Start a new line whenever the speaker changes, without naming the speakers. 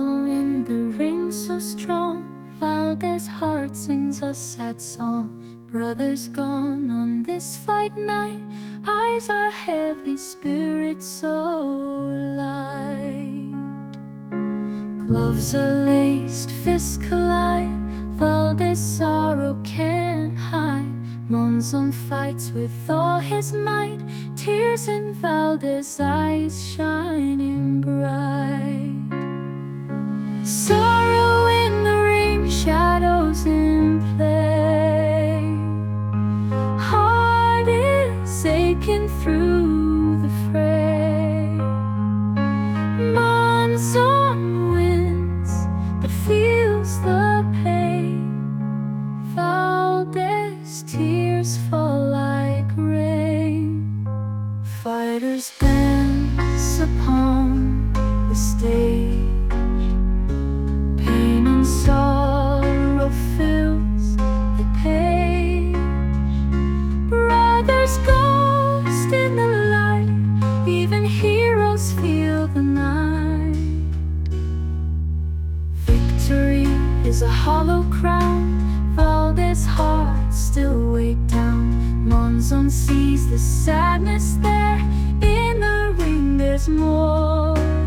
in the ring so strong, Valdez heart sings a sad song. Brothers gone on this fight night, eyes are heavy, spirit so light. Gloves are laced, fists collide, Valdez sorrow can't hide. Monzon fights with all his might, tears in Valdez's eyes shining bright. Sorrow in the ring, shadows in play. Heart is aching through the fray. Monzon wins, but feels the pain. Valdez tears fall like rain. Fighters dance upon the stage. Pain and sorrow fills the page. Brothers ghost in the light, even heroes feel the night. Victory is a hollow crown, Valdez's heart still weighed down. Monzon sees the sadness there, in the ring there's more.